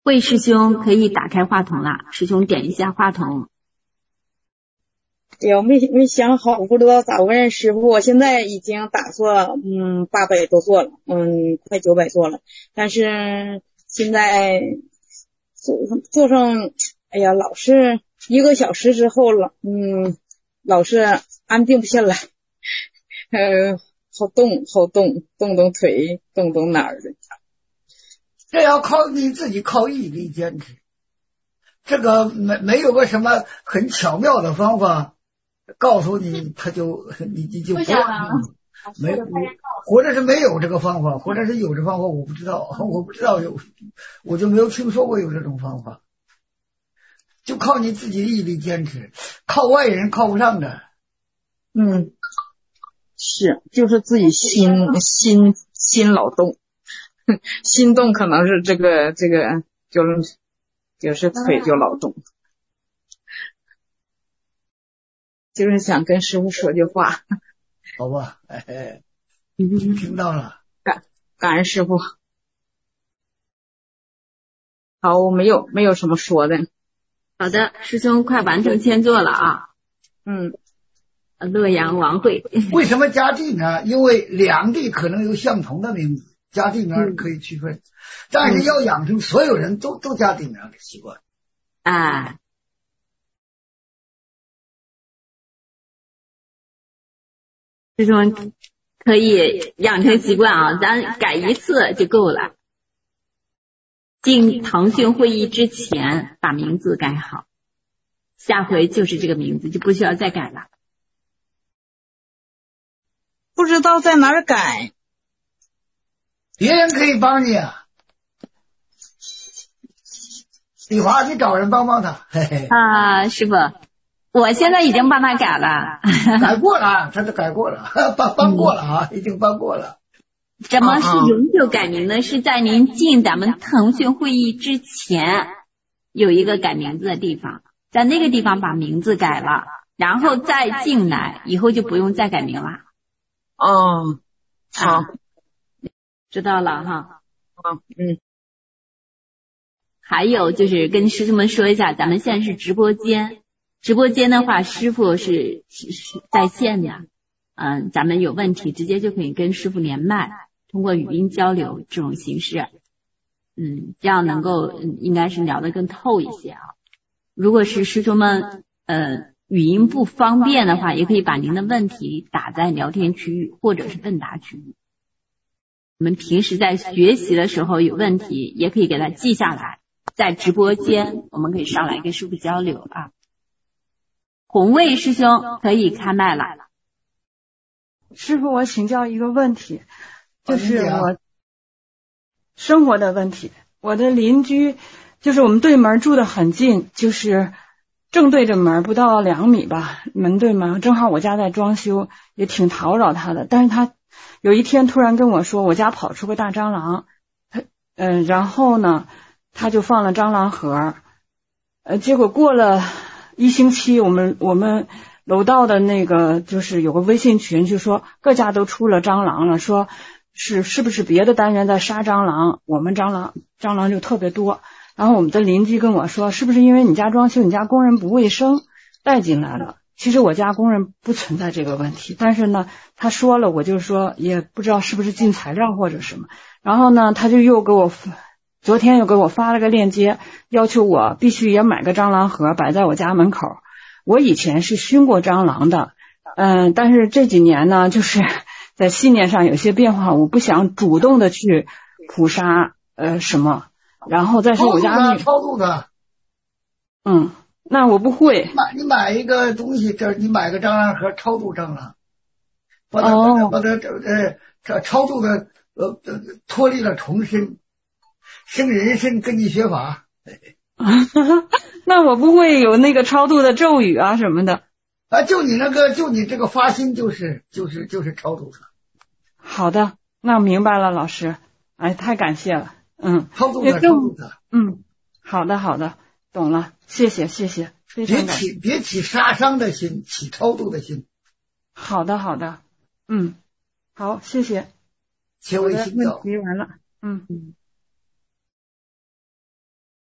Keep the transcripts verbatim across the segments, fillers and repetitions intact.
魏师兄可以打开话筒了，师兄点一下话筒。 哎呀，没没想好，不知道咋问师傅。我现在已经打错，嗯，八百多座了，嗯，快九百座了。但是现在做做上，哎呀，老是一个小时之后了，嗯，老是安定不下来，呃，好动好动，动动腿，动动哪儿的。 这要靠你自己靠毅力坚持，这个没没有个什么很巧妙的方法告诉你，他就你你就不没或者是没有这个方法，或者是有这方法我不知道，我不知道有，我就没有听说过有这种方法，就靠你自己毅力坚持，靠外人靠不上的。 嗯，是，就是自己心心心老动。心动可能是这个这个就是就是腿就老动，就是想跟师傅说句话。 好吧，哎哎，听到了， 感感恩师傅。好，我没有没有什么说的。 好的，师兄快完成签座了啊。 嗯， 洛阳王会。 为什么加地名？因为两地可能有相同的名字。加地名可以区分，嗯、但是要养成所有人都、嗯、都加地名的习惯。 啊，师兄可以养成习惯啊，咱改一次就够了。进腾讯会议之前把名字改好，下回就是这个名字，就不需要再改了。 不知道在哪儿改。 别人可以帮你啊，李华，你找人帮帮他。嘿嘿啊，师傅，我现在已经帮他改了， 改过了，他都改过了，帮帮过了啊，嗯、已经帮过了。 怎么是永久改名呢？是在您进咱们腾讯会议之前有一个改名字的地方，在那个地方把名字改了，然后再进来，以后就不用再改名了。 哦，好。 啊知道了哈， 嗯嗯， 还有就是跟师兄们说一下，咱们现在是直播间，直播间的话，师傅是是是在线的，嗯，咱们有问题直接就可以跟师傅连麦，通过语音交流这种形式，嗯，这样能够嗯应该是聊得更透一些啊。如果是师兄们呃语音不方便的话，也可以把您的问题打在聊天区域或者是问答区域。我们平时在学习的时候有问题，也可以给它记下来，在直播间我们可以上来跟师傅交流啊。红卫师兄可以开麦了。 师傅，我请教一个问题，就是我生活的问题。我的邻居就是我们对门住得很近，就是正对着门不到两米吧，门对门，正好我家在装修，也挺讨扰他的。但是他有一天突然跟我说，我家跑出个大蟑螂，他嗯、呃，然后呢，他就放了蟑螂盒，呃，结果过了一星期，我们我们楼道的那个就是有个微信群，就说各家都出了蟑螂了，说是是不是别的单元在杀蟑螂，我们蟑螂蟑螂就特别多。然后我们的邻居跟我说，是不是因为你家装修，你家工人不卫生带进来了？其实我家工人不存在这个问题，但是呢，他说了，我就说也不知道是不是进材料或者什么。然后呢，他就又给我昨天又给我发了个链接，要求我必须也买个蟑螂盒摆在我家门口。我以前是熏过蟑螂的，嗯，但是这几年呢，就是在信念上有些变化，我不想主动的去捕杀呃什么。然后再说我家超度的，超度的， 嗯。那我不会。 你买你买一个东西，这你买个蟑螂盒超度蟑螂，把它、哦、把它这呃这超度的呃脱离了重生，生人身根基学法。 那我不会有那个超度的咒语啊什么的啊？就你那个就你这个发心就是就是就是超度的。 好的，那明白了，老师，哎，太感谢了，嗯， 超度的超度的， 嗯，好的好的。懂了，谢谢谢谢，非常感谢。 别起别起杀伤的心，起超度的心。 好的好的，嗯，好，谢谢。 切为心问题完了，嗯嗯。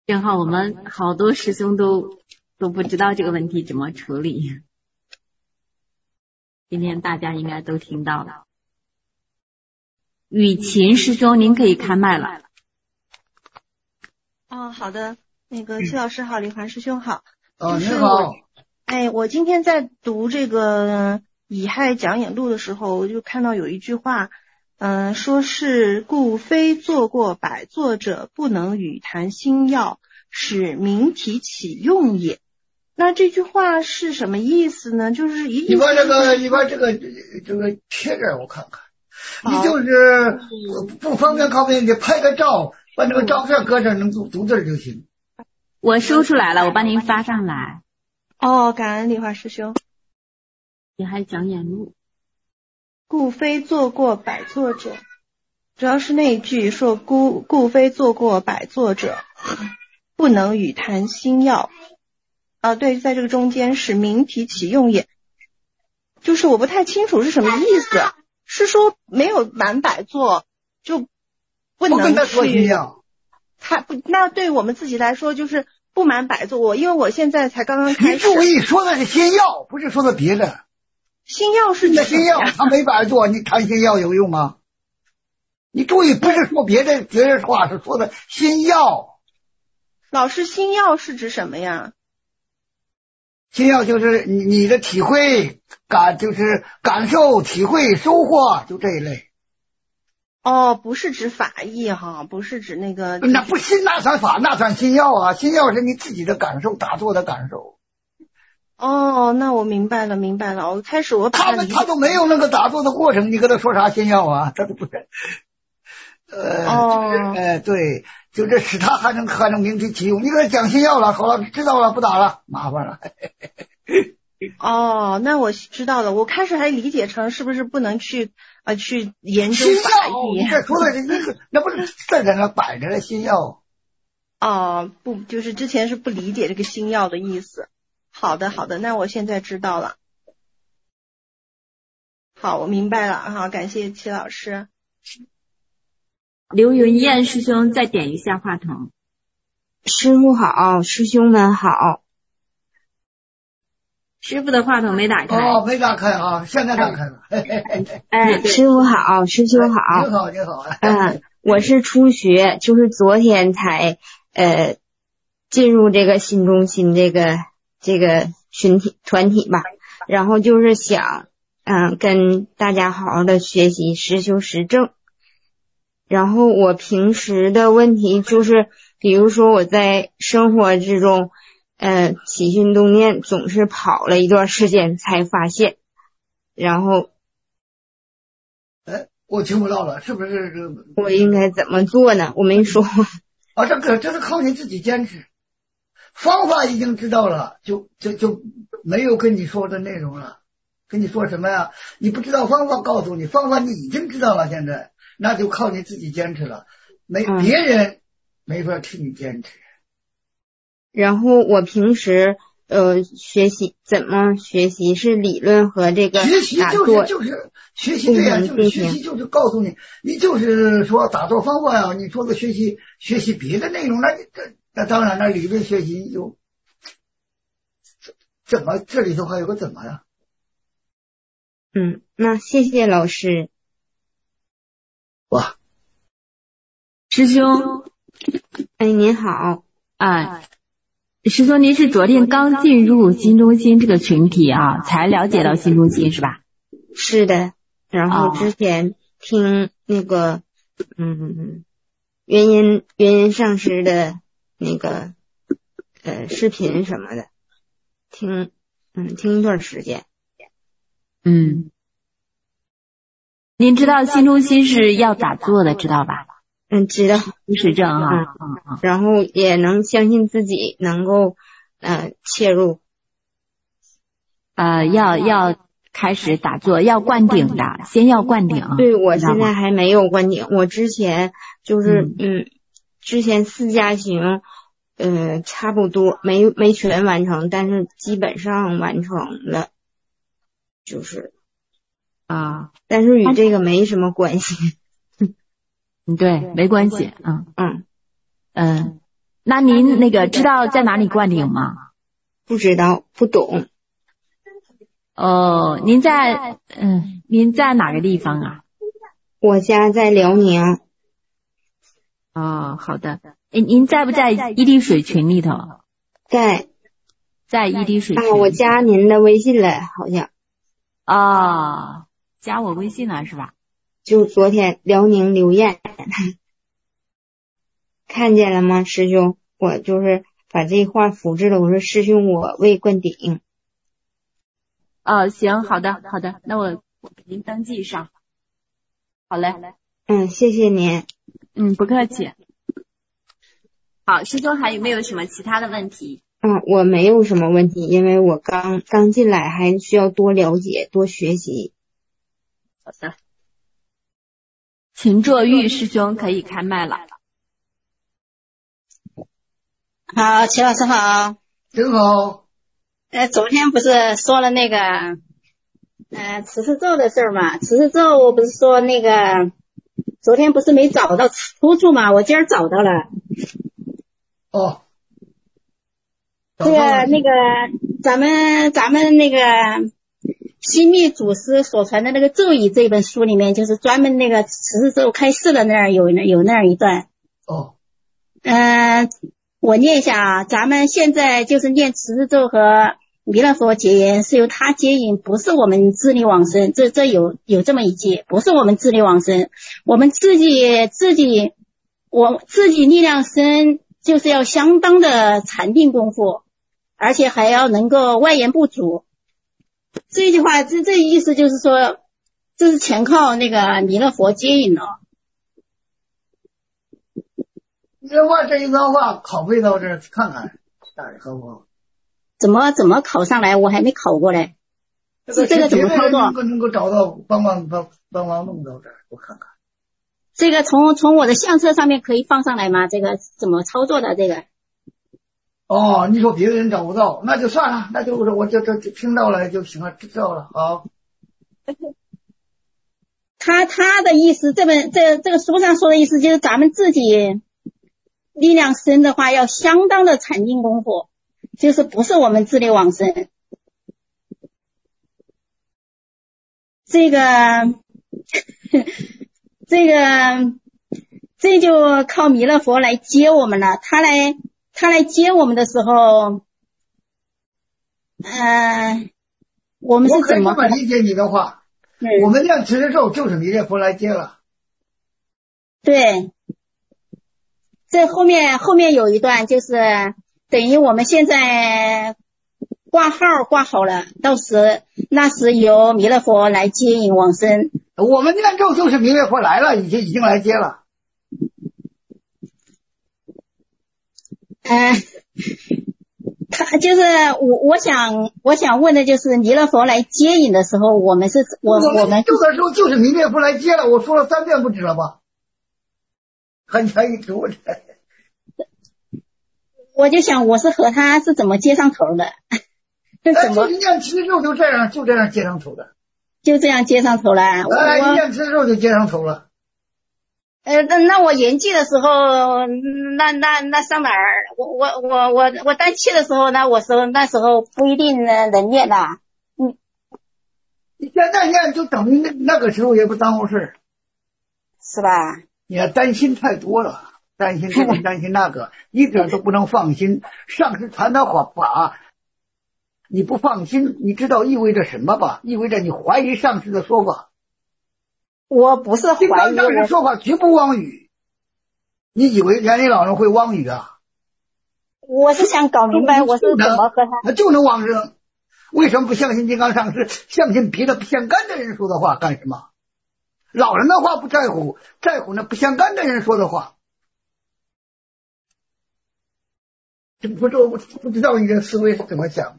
正好我们好多师兄都都不知道这个问题怎么处理，今天大家应该都听到了。雨琴师兄，您可以开麦了。 哦，好的，那个戚老师好，李环师兄好。 哦， 就是你好。 哎，我今天在读这个《乙亥讲演录》的时候，我就看到有一句话，嗯、呃，说是故非做过百作者，不能语谈心要，使明体启用也。那这句话是什么意思呢？就是一你把这个，你把这个这个贴着我看看。你就是不不方便靠边，你拍个照，把那个照片搁这能读读字就行。 我收出来了，我帮您发上来。 哦，感恩李华师兄。 你还讲演录， 故非做过百作者，主要是那一句说故故非做过百作者，不能语谈心要。啊，对，在这个中间是明体启用也，就是我不太清楚是什么意思。是说没有满百作就不能去，他不，那对我们自己来说就是不满百作。我因为我现在才刚刚开始。 你注意说的是心药，不是说的别的。 心药是指心药，他没百作，你谈心药有用吗？你注意，不是说别的别的话，是说的心药。 老师，心药是指什么呀？ 心药就是你你的体会感，就是感受、体会、收获，就这一类。 哦，不是指法义哈，不是指那个。 那不心那算法，那算心药啊！心药是你自己的感受，打坐的感受。 哦，那我明白了，明白了。我开始我把他们他都没有那个打坐的过程，你跟他说啥心药啊？他都不是。呃， 哦， 哎、呃，对。就这使他还能还能明体启用，你给他讲心药了，好了，知道了，不打了，麻烦了。 哦，那我知道了。我开始还理解成是不是不能去呃去研究法义？ 你这说的是那个，那不是在在那摆着的心药。 哦，不，就是之前是不理解这个心药的意思。好的，好的，那我现在知道了。好，我明白了。好，感谢齐老师。 刘云燕师兄再点一下话筒。 师父好，师兄们好。 师父的话筒没打开。 哦，没打开啊，现在打开了。 哎，师父好，师兄好。 你好，你好。 嗯，我是初学，就是昨天才呃进入这个新中心这个这个群体团体吧，然后就是想嗯、呃、跟大家好好的学习实修实证。然后我平时的问题就是，比如说我在生活之中，呃，起心动念总是跑了一段时间才发现，然后， 哎，我听不到了，是不是？ 我应该怎么做呢？我没说。 啊，这个这是靠你自己坚持，方法已经知道了，就就就没有跟你说的内容了。跟你说什么呀？你不知道方法，告诉你方法，你已经知道了，现在。那就靠你自己坚持了，没别人没法替你坚持。 然后我平时呃学习怎么学习是理论和这个学习就是就是学习对呀、啊，就是学习就是告诉你，你就是说打坐方法呀、啊，你说的学习学习别的内容，那这那当然了，理论学习有怎么这里头还有个怎么呀？ 嗯，那谢谢老师。 哇， 师兄， 哎，您好啊，师兄，您是昨天刚进入新中心这个群体啊，才了解到新中心是吧？ 是的，然后之前听那个、哦、嗯元音元音上师的那个呃视频什么的，听嗯听一段时间。 嗯。您知道新中心是要打坐的，知道吧？ 嗯，知道。 实证啊， 嗯嗯，然后也能相信自己能够呃切入。 呃，要要开始打坐，要灌顶的，先要灌顶。 对，我现在还没有灌顶，我之前就是嗯, 嗯，之前四加行呃差不多没没全完成，但是基本上完成了，就是。 啊， 但是与这个没什么关系。 嗯，对，没关系。嗯嗯嗯， 那您那个知道在哪里灌顶吗？ 不知道，不懂。 哦，您在嗯，您在哪个地方啊？ 我家在辽宁。 哦，好的。哎，您在不在一滴水群里头？ 在。 在一滴水群。 啊，我加您的微信了，好像。 哦，加我微信了是吧？ 就昨天辽宁刘艳，看见了吗，师兄？我就是把这话复制了，我说师兄我未灌顶。 哦，行，好的，好的，那我我给您登记上。好嘞， 嗯，谢谢您。 嗯，不客气。好，师兄还有没有什么其他的问题？ 嗯，我没有什么问题，因为我刚刚进来，还需要多了解、多学习。 好的，秦若玉师兄可以开麦了。 好，齐老师好。 挺好。 呃，昨天不是说了那个，呃，持世咒的事儿嘛？持世咒我不是说那个，昨天不是没找到出处嘛？我今儿找到了。 哦。 这个那个，咱们咱们那个西密祖师所传的那个咒语这本书里面，就是专门那个持世咒开示的那儿有有那儿一段。 哦。 嗯、呃，我念一下啊，咱们现在就是念持世咒和弥勒佛结缘，是由他接引，不是我们自力往生。这这有有这么一句，不是我们自力往生，我们自己自己我自己力量深，就是要相当的禅定功夫。而且还要能够外延不足。这句话，这这意思就是说，这是全靠那个弥勒佛接引了。 这话这一段话拷贝到这儿看看，大家好不好？ 怎么怎么考上来？我还没考过嘞。是这个怎么操作？ 能够能够找到，帮忙帮帮忙弄到这儿，我看看。 这个从从我的相册上面可以放上来吗？这个怎么操作的？这个？ 哦，你说别的人找不到，那就算了，那就我就这听到了就行了，知道了。好。 他他的意思，这本这这个书上说的意思就是，咱们自己力量深的话，要相当的禅定功夫，就是不是我们自力往生。这个这个这就靠弥勒佛来接我们了，他来。他来接我们的时候，呃，我们是怎么？ 我可以这么理解你的话，嗯、我们念持世咒就是弥勒佛来接了。 对，这后面后面有一段就是等于我们现在挂号挂好了，到时那时由弥勒佛来接引往生。 我们念咒就是弥勒佛来了，已经已经来接了。 嗯、呃，他就是我，我想，我想问的就是弥勒佛来接引的时候，我们是我我们救的时候就是弥勒佛来接了，我说了三遍不止了吧？很长一读。 我就想我是和他是怎么接上头的？ 怎么？一念持咒就这样，就这样接上头的。 就这样接上头了。 哎，一念持咒就接上头了。 呃，那那我延期的时候，那那那上哪儿？我我我我我单期的时候呢，我说那时候不一定能念的。嗯， 你现在念就等于那那个时候也不耽误事， 是吧？ 你要担心太多了，担心这个担心那个，一点都不能放心。上师传的法，你不放心，你知道意味着什么吧？意味着你怀疑上师的说法。 我不是怀疑， 上师说法绝不妄语。你以为园林老人会妄语啊？ 我是想搞明白我是怎么和他， 他就能妄生。为什么不相信金刚上师，相信别的不相干的人说的话干什么？老人的话不在乎，在乎那不相干的人说的话。这不知不不知道你的思维是怎么想的？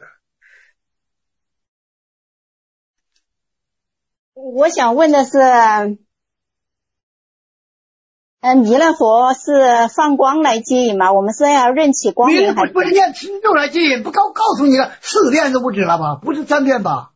我想问的是，呃，弥勒佛是放光来接引吗？我们是要任起光明还是？ 不是念持咒来接引，不告告诉你了，四遍都不止了吧？不是三遍吧？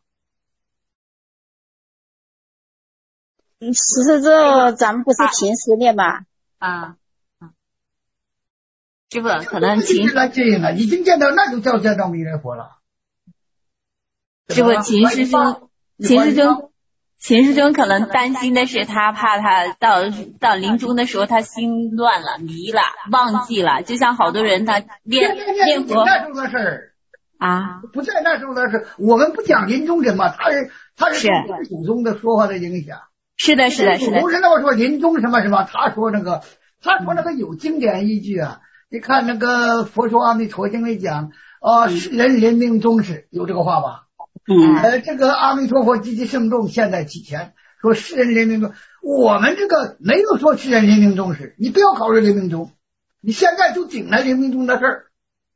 嗯，持世咒咱们不是平时念吧？ 啊。 师傅可能秦来接应了，已经见到那就叫见到弥勒佛了。 师傅，秦师兄，秦师兄。秦师兄可能担心的是，他怕他到到临终的时候，他心乱了、迷了、忘记了，就像好多人他练练佛那时候的事儿啊， 不在那时候的事。我们不讲临终人嘛，他是他是祖宗的说话的影响。 是的，是的，是的。 祖宗是那么说临终什么什么，他说那个他说那个有经典依据啊。你看那个《佛说阿弥陀经》里讲啊，世人临命终时，有这个话吧？ 嗯， 呃，这个阿弥陀佛积极圣众现在起前说世人临命终，我们这个没有说世人临命终时，你不要考虑临命终，你现在就顶了临命终的事儿。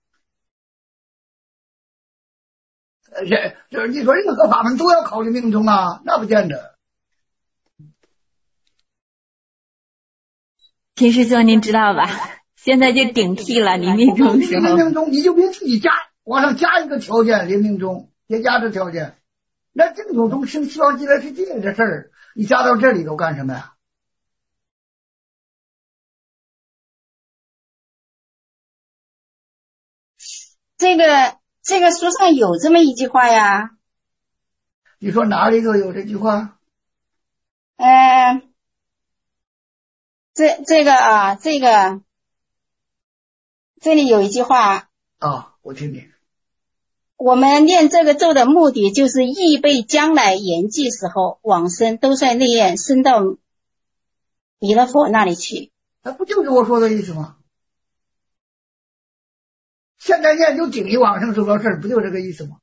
呃，这就是你说任何法门都要考虑命终啊，那不见得。 秦师兄您知道吧？现在就顶替了临命终时候。 临命终你就别自己加往上加一个条件，临命终。别加这条件，那净土宗生西方极乐世界这事儿，你加到这里头干什么呀？ 这个这个书上有这么一句话呀。 你说哪里头有这句话？ 呃，这这个啊，这个这里有一句话啊，我听听。 我们念这个咒的目的就是预备将来圆寂时候往生都在内院升到弥勒佛那里去。 那不就是我说的意思吗？现在念就顶一往生这个事儿，不就这个意思吗？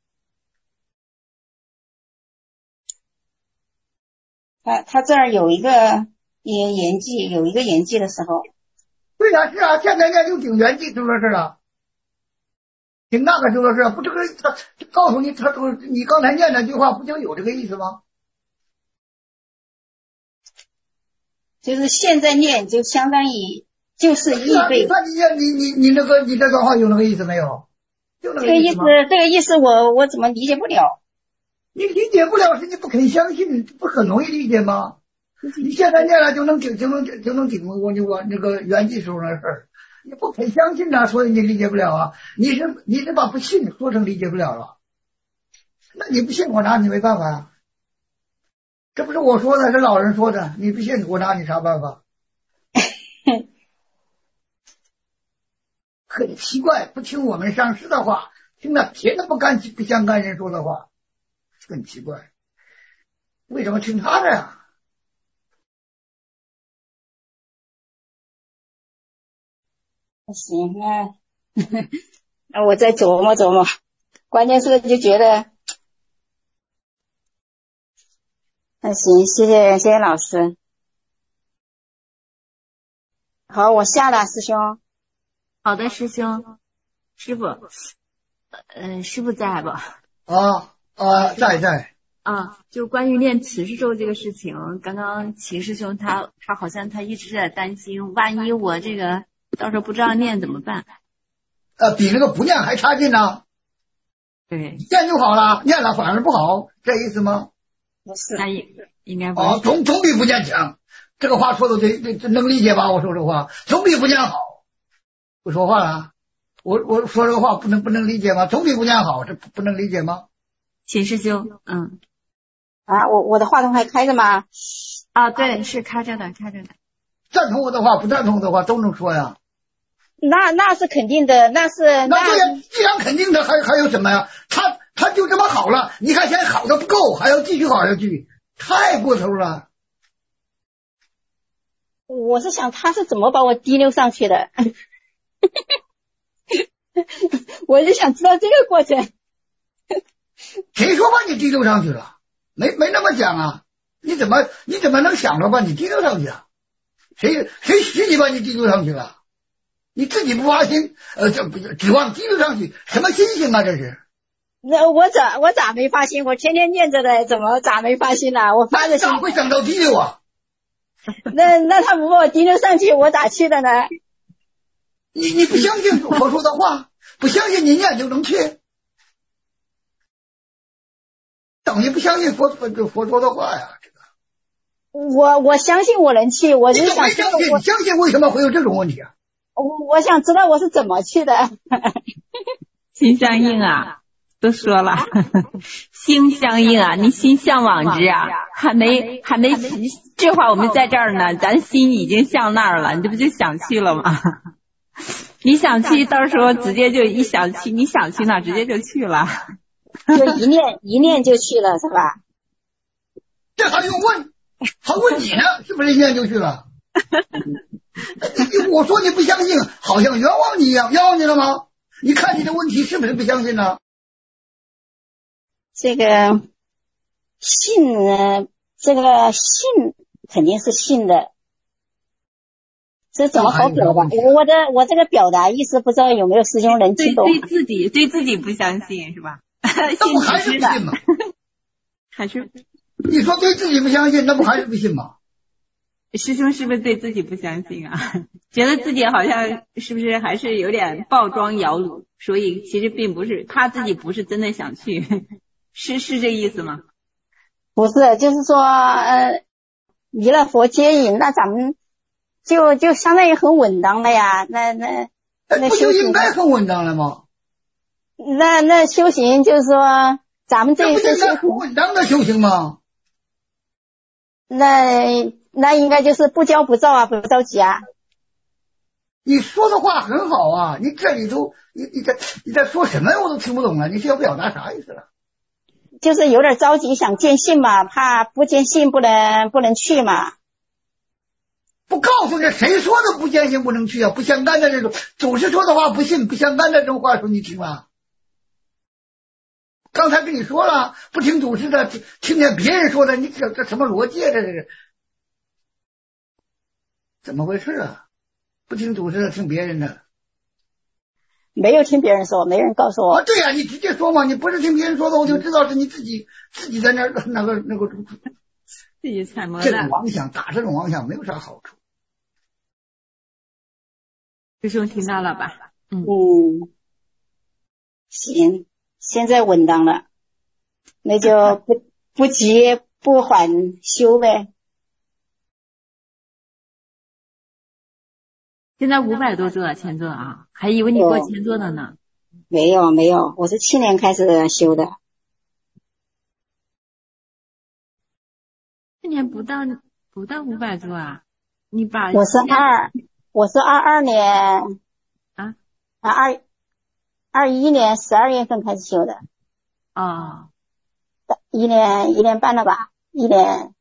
他他这儿有一个圆圆寂，有一个圆寂的时候。 对呀、啊，是啊，现在念就顶圆寂就这事儿啊。顶那个就说是不，这个他告诉你，他说你刚才念那句话不就有这个意思吗？ 就是现在念就相当于就是预备。 那你念你你你那个你这段话有那个意思没有？就那个意思。这个意思，这个意思我我怎么理解不了？ 你理解不了是你不肯相信，不很容易理解吗？你现在念了就能顶就能就能顶我你我那个圆寂时候的事儿。你不肯相信呐、啊，所以你理解不了啊！你是你是把不信说成理解不了了，那你不信我拿你没办法呀、啊。这不是我说的，是老人说的，你不信我拿你啥办法？很奇怪，不听我们上师的话，听了别的不干不相干人说的话，很奇怪，为什么听他的呀？ 行啊，那我再琢磨琢磨。关键是就觉得，那行，谢谢谢谢老师。好，我下了，师兄。 好的，师兄，师傅，呃，师傅在不？ 啊啊，在在。 啊，就关于念慈氏咒这个事情，刚刚秦师兄他他好像他一直在担心，万一我这个。到时候不知道念怎么办？ 呃，比那个不念还差劲呢。 对， 念就好了，念了反而不好，这意思吗？ 不是， 那应应该不是。 哦，总总比不念强。这个话说的对，对，能理解吧？我说这话，总比不念好。不说话了，我我说这个话不能不能理解吗？总比不念好，这不能理解吗？ 秦师兄，嗯， 啊，我我的话筒还开着吗？ 啊，对，是开着的，开着的。 赞同我的话，不赞同的话都能说呀。 那那是肯定的，那是那对呀，既然肯定的，还还有什么呀？他他就这么好了，你看现在好的不够，还要继续好下去，太过头了。 我是想他是怎么把我提溜上去的，我就想知道这个过程。 谁说把你提溜上去了？没没那么讲啊！你怎么你怎么能想着把你提溜上去啊？谁谁使你把你提溜上去了？你自己不发心，呃，这不指望提溜上去，什么心性啊？这是。 那我咋我咋没发心？我天天念着的，怎么咋没发心呢、啊？我发着心。 咋会想到提溜啊？ 那那他不把我提溜上去，我咋去的呢？ 你你不相信佛说的话，不相信你念就能去，等于不相信佛佛佛说的话呀。这个。 我我相信我能去，我就想你怎么没相信？你相信为什么会有这种问题啊？ 我我想知道我是怎么去的。 心相印啊，都说了，心相印啊，你心向往之啊，还没还没这会儿我们在这儿呢，咱心已经向那儿了，你这不就想去了吗？你想去，到时候直接就一想去，你想去哪直接就去了， 就一念一念就去了，是吧？ 这还用问？还问你呢，是不是一念就去了？我说你不相信，好像冤枉你一样，冤枉你了吗？你看你的问题是不是不相信呢？ 这个信呢，这个信肯定是信的，这怎么好表达？我的我这个表达意思不知道有没有师兄能听懂？ 对对自己对自己不相信是吧？ 那不还是不信吗？ 还是你说对自己不相信，那不还是不信吗？ 师兄是不是对自己不相信啊？觉得自己好像是不是还是有点暴装摇橹，所以其实并不是他自己不是真的想去，是是这意思吗？ 不是，就是说呃，弥勒佛接引，那咱们就就相当于很稳当了呀。那那那不就应该很稳当了吗？ 那那修行就是说，咱们这一次修行很稳当的修行吗？ 那那应该就是不骄不躁啊，不着急啊。 你说的话很好啊，你这里头你你在你在说什么我都听不懂了，你是要表达啥意思了？ 就是有点着急想见信嘛，怕不见信不能不能去嘛。 不告诉你谁说的不见信不能去啊？不相干的这种总是说的话不信不相干的这种话说你听了？刚才跟你说了，不听祖师的，听见别人说的，你这这什么逻辑啊？这是怎么回事啊？不听祖师的，听别人的。 没有听别人说，没人告诉我。 啊，对呀、啊，你直接说嘛，你不是听别人说的，我就知道是你自己自己在那儿那个那个自己揣摩的。 这种妄想打这种妄想没有啥好处。 师兄听到了吧？ 嗯，嗯行，现在稳当了，那就不不急不缓修呗。 现在五百多座前座啊，还以为你过前座的呢。 没有没有，我是去年开始修的。 去年不到不到五百座啊？你把我是二，我是二二年啊啊二二一年十二月份开始修的。 哦， 一年一年半了吧？一年。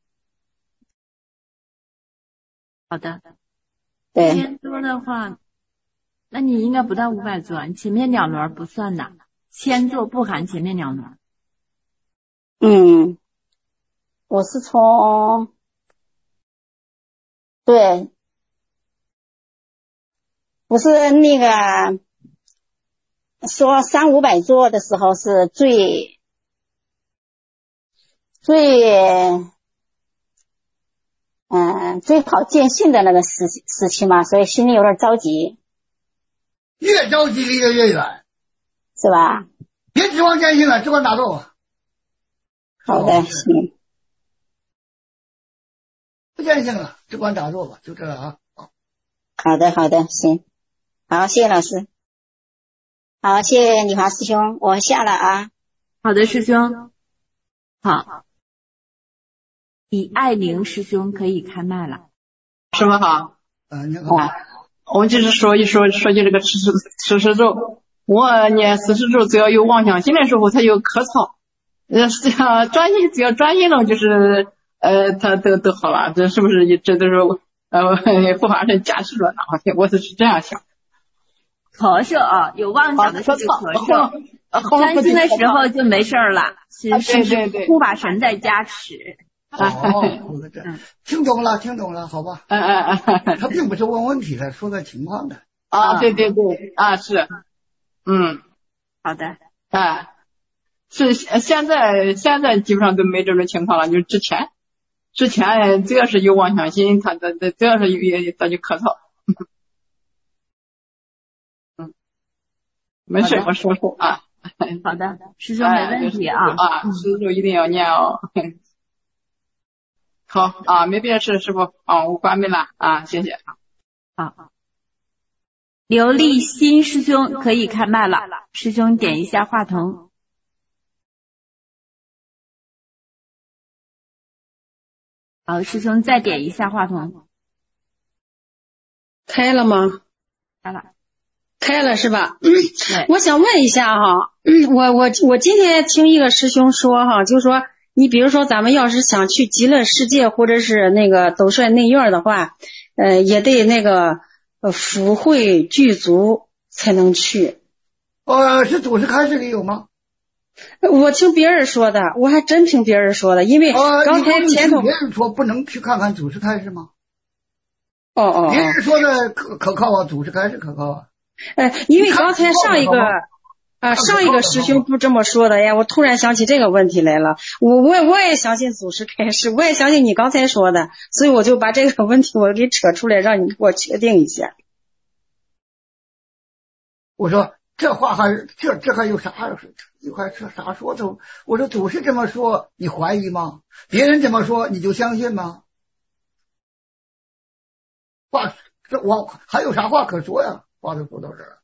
好的。 对。 前座的话，那你应该不到五百座，你前面两轮不算的，前座不含前面两轮。 嗯，我是从对，不是那个说三五百座的时候是最最嗯最好见信的那个时时期嘛，所以心里有点着急。 越着急离得越远， 是吧？ 别指望见信了，只管打坐。 好的，行。 不见信了，只管打坐吧，就这个啊。 好的，好的，行。好，谢谢老师。好，谢谢李华师兄，我下了啊。 好的，师兄。好。李爱玲师兄可以开麦了。 师傅好。 嗯，你好。 啊，我们就是说一说说起这个持持持持咒，我念四十咒，只要有妄想心的时候，他就咳嗽。呃，是啊，专心只要专心了，就是呃，他都都好了。这是不是这都是呃护法神加持了呢？我是这样想。 咳嗽啊，有妄想的时候就咳嗽，专心的时候就没事了。是是是，护法神在加持。 哦，这听懂了，听懂了，好吧。 嗯嗯嗯， 他并不是问问题的，说的情况的。 啊，对对对，啊是，嗯， 好的， 啊，是现在现在基本上都没这种情况了，就是之前之前只要是有妄想心，他他他只要是有他就咳嗽。嗯，没事，我说说啊。 好的，师兄没问题啊。 啊，师傅一定要念哦。好啊，没别的事，师傅啊，我关门了啊，谢谢。 好。 刘立新师兄可以开麦了，师兄点一下话筒。好，师兄再点一下话筒。 开了吗？ 开了。 开了是吧？ 对。 我想问一下哈，我我我今天听一个师兄说哈，就说你比如说咱们要是想去极乐世界或者是那个斗率内院的话，呃，也得那个呃福慧具足才能去。 呃，是祖师开示里有吗？ 我听别人说的，我还真听别人说的，因为刚才前头、 呃、别人说不能去看看祖师开示吗？ 哦哦， 别人说的可可靠啊，祖师开示可靠啊。 呃，因为刚才上一个啊上一个师兄不这么说的呀，我突然想起这个问题来了。我我我也相信祖师开示，我也相信你刚才说的，所以我就把这个问题我给扯出来，让你给我确定一下。 我说这话还这这还有啥有还这啥说头？我说祖师这么说，你怀疑吗？别人这么说，你就相信吗？话这我还有啥话可说呀？话都说到这儿，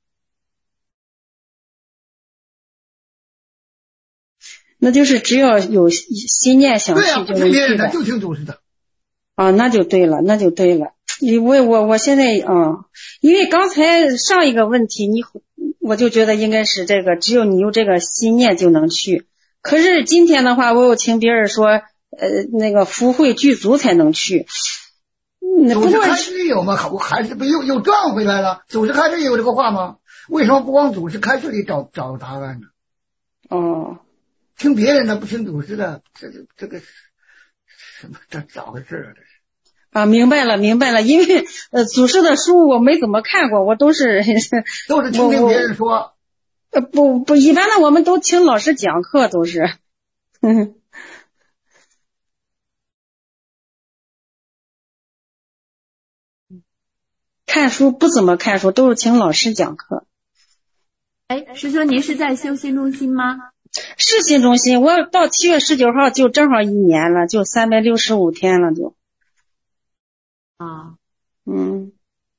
那就是只要有心念想去就能去的， 就听祖师的。 啊，那就对了，那就对了。因为我我现在啊、嗯，因为刚才上一个问题你我就觉得应该是这个，只有你有这个心念就能去。可是今天的话，我又听别人说，呃，那个福慧具足才能去。 祖师开示有吗？我还是不又又转回来了。祖师开示有这个话吗？为什么不往祖师开示里找找答案呢？ 哦， 听别人的不听祖师的，这个这个什么这咋回事啊？这是啊，明白了明白了，因为呃祖师的书我没怎么看过，我都是都是听听别人说。 呃不不，一般的我们都听老师讲课都是。嗯。看书不怎么看书，都是听老师讲课。 哎，师兄，您是在修心中心吗？ 是心中心，我到七月十九号就正好一年了，就三百六十五天了就。 啊， 嗯，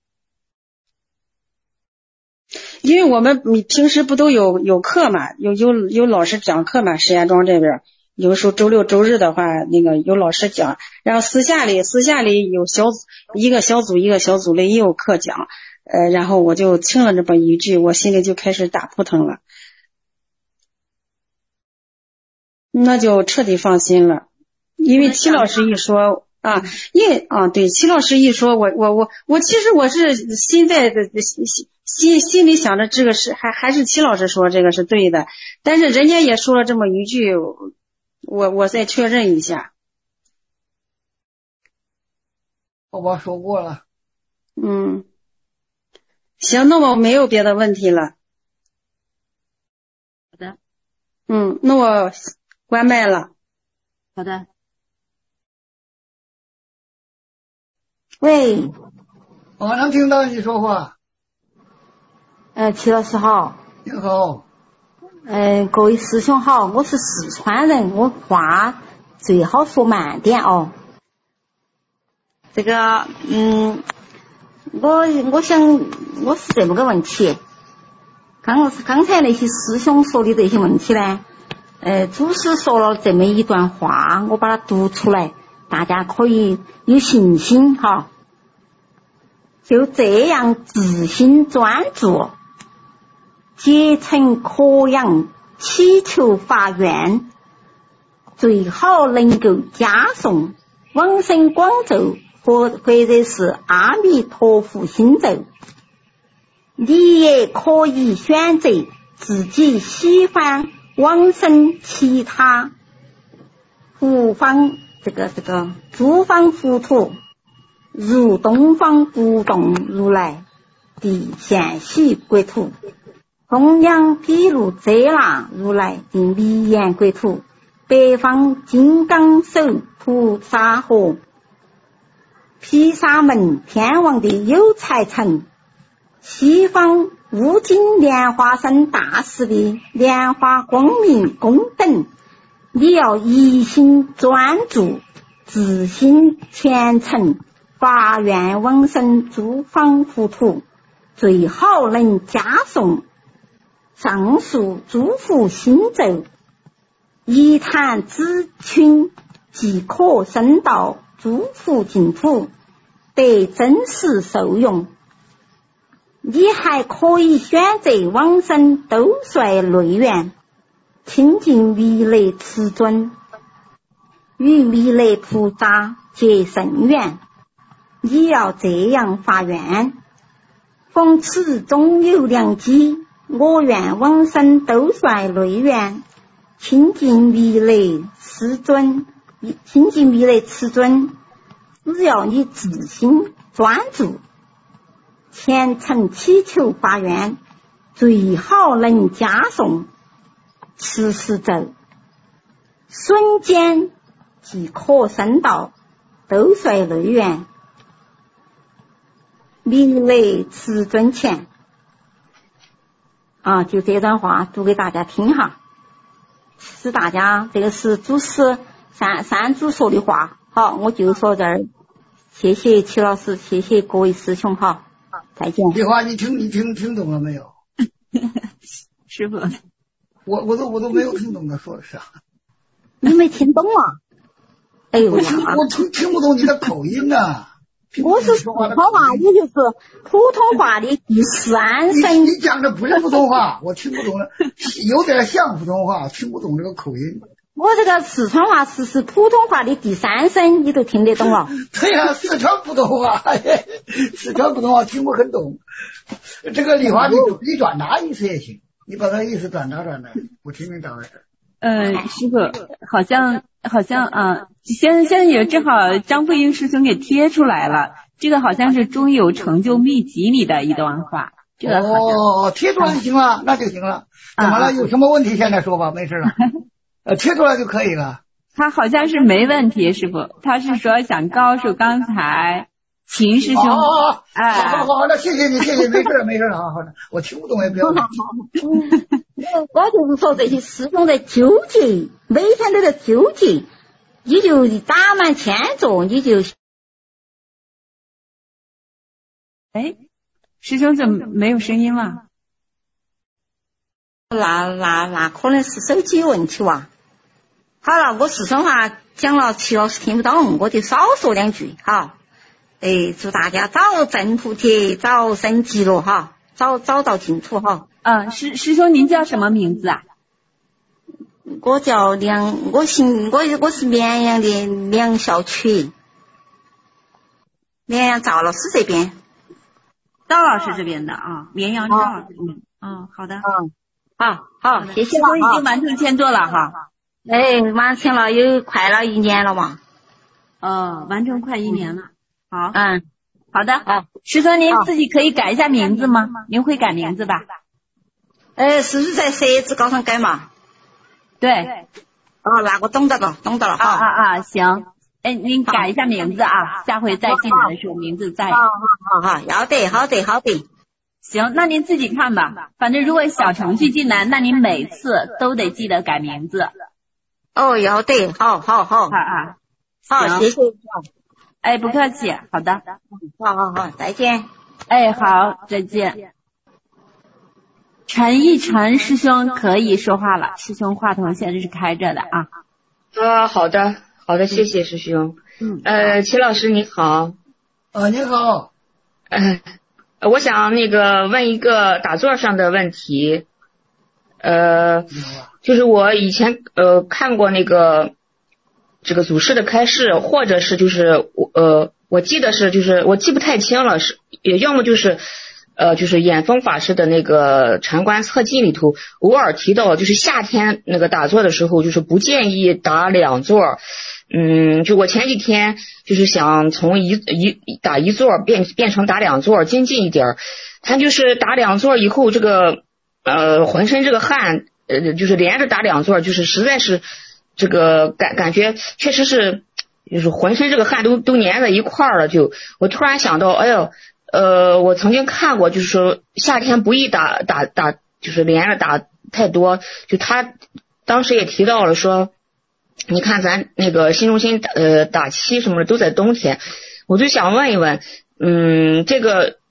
因为我们你平时不都有有课嘛，有有有老师讲课嘛，石家庄这边。有时候周六周日的话，那个有老师讲，然后私下里私下里有小组一个小组一个小组里也有课讲，呃，然后我就听了这么一句，我心里就开始打扑腾了，那就彻底放心了。因为齐老师一说啊，因为啊对，齐老师一说，我我我我其实我是心在的心心里想着这个是还还是齐老师说这个是对的，但是人家也说了这么一句。我我再确认一下。 好吧，说过了。 嗯，行，那我没有别的问题了。 好的。 嗯，那我关麦了。 好的。 喂。 我能听到你说话。 呃，齐老师好。 你好。 呃，各位师兄好，我是四川人，我话最好说慢点哦。这个，嗯，我我想我是这么个问题，刚刚才那些师兄说的这些问题呢，呃，祖师说了这么一段话，我把它读出来，大家可以有信心哈。就这样自心专注。竭诚渴仰，祈求发愿，最好能够加诵往生广咒或或者是阿弥陀佛心咒。你也可以选择自己喜欢往生其他佛方，这个这个诸方佛土，如东方不动如来的现喜国土。东洋毗卢遮那如来的弥延国土，北方金刚手菩萨和毗沙门天王的有才城，西方无尽莲花生大师的莲花光明宫等，你要一心专注，自心虔诚，发愿往生诸方佛土， 最好能加送上述诸福星咒，一坛子群即可升到诸福净土，得真实受用。你还可以选择往生兜率内院，亲近弥勒慈尊，与弥勒菩萨结甚缘。你要这样发愿：逢此终有良机，我愿往生兜率内院，亲近弥勒慈尊，亲近弥勒慈尊。只要你自心专注，虔诚祈求发愿，最好能加送持世咒，瞬间即可升到兜率内院弥勒慈尊前。啊，就这段话读给大家听哈，使大家这个是祖师三三祖说的话。好，我就说这儿，谢谢齐老师，谢谢各位师兄哈，再见。 这话你听你听听懂了没有？ 师傅， 我我都我都没有听懂他说的啥。 你没听懂啊？哎呦我听我听听不懂你的口音呐、啊。 我是普通话，也就是普通话的第三声。 你你讲的不是普通话，我听不懂了，有点像普通话，听不懂这个口音。 我这个四川话是是普通话的第三声，你都听得懂了？ 对呀、啊，四川普通话，四川普通话听不很懂。这个李华，你你转达意思也行，你把他意思转达转达，我听听咋回事。 嗯、呃，师傅，好像好像啊，现在现在也正好张慧英师兄给贴出来了，这个好像是《中有成就秘籍》里的一段话。这个哦，贴出来就行了，那就行了。怎么了？啊、有什么问题现在说吧，没事了。呃，贴出来就可以了。 他好像是没问题，师傅，他是说想告诉刚才秦师兄。 哦， 哎， 好好好，那谢谢你，谢谢，没事了，没事了，好好的，我听不懂也不要紧。 我就是说这些师兄在纠结，每天都在纠结，你就打满千座，你就。 哎，师兄怎么没有声音了？ 那那那可能是手机有问题哇。好了，我四川话讲了，齐老师听不懂，我就少说两句哈。哎，祝大家早证菩提，早生极乐哈，早早到净土哈。 嗯，师师兄您叫什么名字啊？ 我叫梁，我姓我我是绵阳的梁小曲，绵阳赵老师这边。 赵老师这边的啊，绵阳赵老师这边。嗯，好的。 嗯，好好，谢谢了。 我已经完成签作了哈。 哎，完成了，有快了一年了嘛。 哦，完成快一年了。好。 嗯， 好的。好，师兄您自己可以改一下名字吗？您会改名字吧？ 呃，是不是在设置稿上改嘛？ 对。 哦，那我懂得了，懂得了。 啊啊啊，行。哎，您改一下名字啊，下回再进来的时候名字再。 好好好好，要得，好的，好的。 行，那您自己看吧。反正如果小程序进来，那您每次都得记得改名字。 哦，要得，好好好。 啊啊， 好，谢谢。 哎，不客气，好的。 好好好，再见。 哎，好，再见。陈奕晨师兄可以说话了，师兄话筒现在是开着的啊。 啊，好的，好的，谢谢师兄。 嗯。 呃，齐老师你好。 啊，你好。 呃，我想那个问一个打坐上的问题。呃，就是我以前呃看过那个这个祖师的开示，或者是就是我呃我记得是就是我记不太清了，是也要么就是呃就是眼峰法师的那个禅观侧记里头偶尔提到，就是夏天那个打坐的时候，就是不建议打两坐。嗯，就我前几天就是想从一一打一座变变成打两座精进一点，他就是打两座以后这个呃浑身这个汗呃就是连着打两座，就是实在是这个感感觉确实是就是浑身这个汗都都粘在一块儿了。就我突然想到，哎呦呃我曾经看过，就是说夏天不宜打打打就是连着打太多，就他当时也提到了说，你看咱那个新中心呃打七什么的都在冬天，我就想问一问，嗯，这个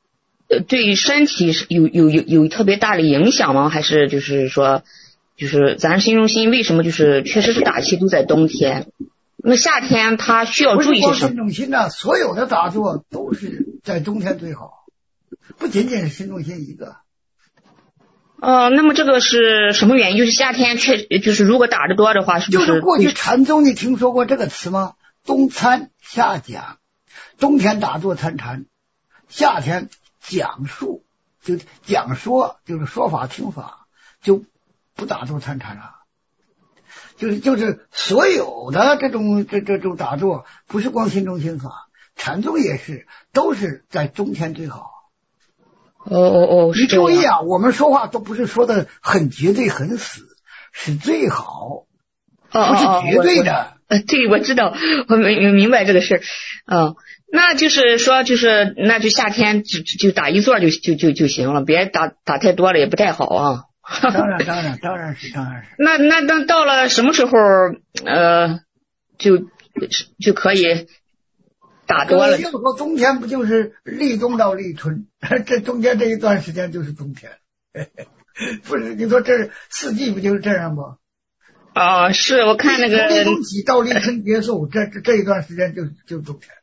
呃对身体是有有有有特别大的影响吗？还是就是说，就是咱心中心为什么就是确实是打气都在冬天，那夏天它需要注意些什么？ 不是光心中心呐，所有的打坐都是在冬天最好，不仅仅是心中心一个。 哦，那么这个是什么原因？就是夏天确就是如果打得多的话，是不是？ 就是过去禅宗你听说过这个词吗？冬参夏讲，冬天打坐参禅，夏天讲述就讲说就是说法听法，就不打坐参禅了。就是就是所有的这种这这种打坐，不是光心中心法，禅宗也是，都是在冬天最好。 哦哦哦， 你注意啊，我们说话都不是说的很绝对很死，是最好，不是绝对的。 呃，对，我知道，我明明白这个事儿。嗯，那就是说，就是那就夏天就就打一座就就就就行了，别打打太多了也不太好啊。 当然当然当然是当然是。 那那等到了什么时候呃就就可以打多了？ 要说冬天不就是立冬到立春，这中间这一段时间就是冬天，不是？你说这四季不就是这样吗？ 哦，是我看那个立冬起到立春结束，这这这一段时间就就冬天。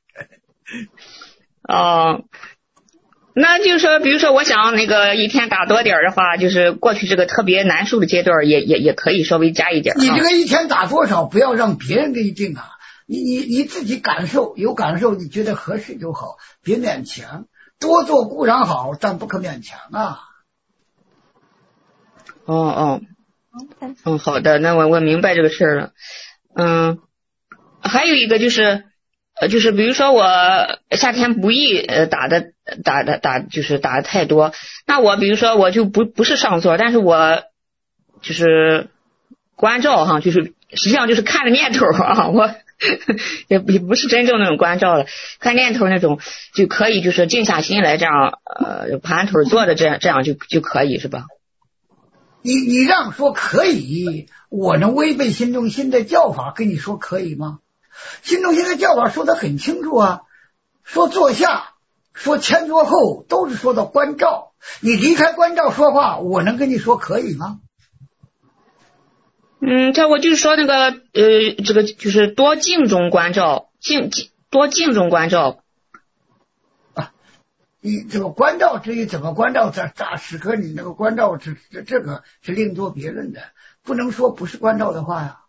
哦，那就是说，比如说我想那个一天打多点的话，就是过去这个特别难受的阶段也也也可以稍微加一点。 你这个一天打多少，不要让别人给你定啊。你你你自己感受，有感受，你觉得合适就好，别勉强。多做固然好，但不可勉强啊。 哦哦，嗯，好的，那我我明白这个事儿了。嗯，还有一个就是呃，就是比如说我夏天不宜呃打的打的打就是打的太多，那我比如说我就不不是上座，但是我就是关照哈，就是实际上就是看着念头啊，我。也也不是真正那种关照了，看念头那种就可以，就是静下心来这样呃盘腿坐的这样这样就就可以是吧？ 你你让说可以，我能违背心中心的教法跟你说可以吗？心中心的教法说得很清楚啊，说坐下，说前坐后，都是说到关照。你离开关照说话，我能跟你说可以吗？ 嗯，他我就是说那个呃，这个就是多敬重关照，敬多敬重关照啊。你这个关照至于怎么关照，在大时刻你那个关照这这这个是另作别论的，不能说不是关照的话呀。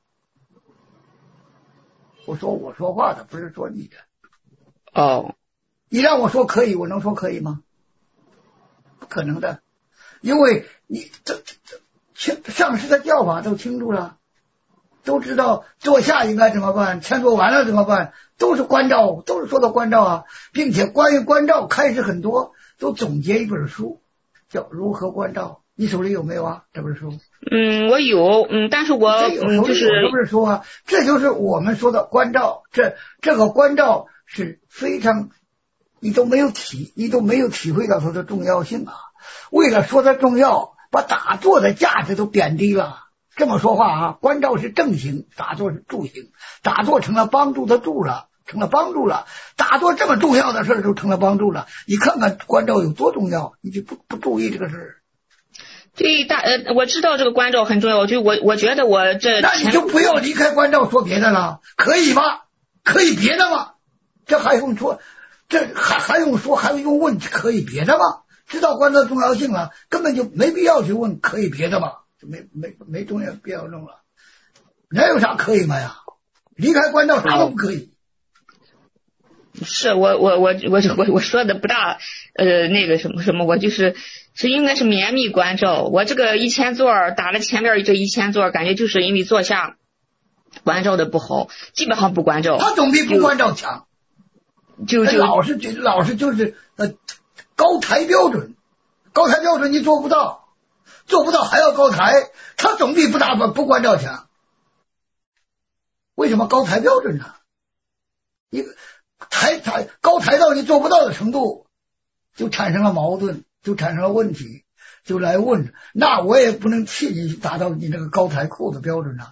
我说我说话的，不是说你的。 哦， 你让我说可以，我能说可以吗？不可能的，因为你这这这。上师的教法都清楚了，都知道坐下应该怎么办，前坐完了怎么办，都是关照，都是说的关照啊，并且关于关照开始很多，都总结一本书，叫《如何关照》，你手里有没有啊？这本书？ 嗯，我有，嗯，但是我嗯就是这本书啊，这就是我们说的关照，这这个关照是非常，你都没有体，你都没有体会到它的重要性啊。为了说它重要，把打坐的价值都贬低了。这么说话啊，关照是正行，打坐是助行，打坐成了帮助的助了，成了帮助了。打坐这么重要的事就成了帮助了。你看看关照有多重要，你就不不注意这个事。 对，大呃，我知道这个关照很重要，就我我觉得我这那你就不要离开关照说别的了，可以吗？可以别的吗？这还用说？这还还用说？还用问可以别的吗？知道关照重要性了，根本就没必要去问可以别的嘛，就没没没重要必要弄了。哪有啥可以吗呀？离开关照啥都不可以。 是我我我我我我说的不大呃那个什么什么，我就是是应该是绵密关照。我这个一千座打了前面这一千座，感觉就是因为坐下关照的不好，基本上不关照。 他总比不关照强。 就就老是老是就是呃。高抬标准，高抬标准你做不到，做不到还要高抬，他总比不打不关照强。为什么高抬标准呢？你抬抬高抬到你做不到的程度，就产生了矛盾，就产生了问题，就来问，那我也不能替你达到你那个高抬扣的标准啊。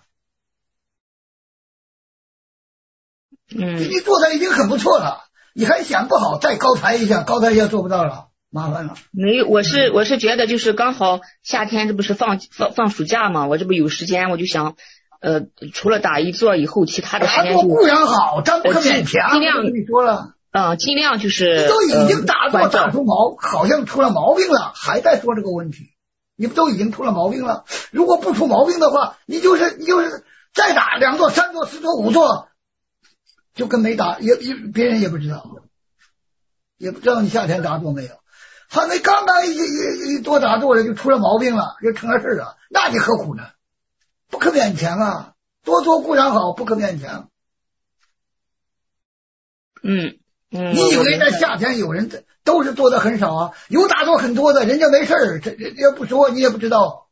嗯， 你做的已经很不错了。你还想不好再高抬一下，高抬一下做不到了， 麻烦了。 没有，我是我是觉得就是刚好夏天这不是放放放暑假嘛，我这不有时间，我就想呃除了打一座以后，其他的时间就打坐固然好，咱不可勉强。 尽量跟你说了， 啊、呃，尽量就是你都已经打坐呃打出毛，好像出了毛病了，还在说这个问题。你不都已经出了毛病了？如果不出毛病的话，你就是你就是再打两座、三座、四座、五座，就跟没打，也也别人也不知道，也不知道你夏天打坐没有。还没刚刚一一一多打坐了，就出了毛病了，就成了事了，那你何苦呢？不可勉强啊，多做固然好，不可勉强。 嗯嗯， 你以为在夏天有人都是做的很少啊？有打坐很多的，人家没事儿，这人家不说你也不知道。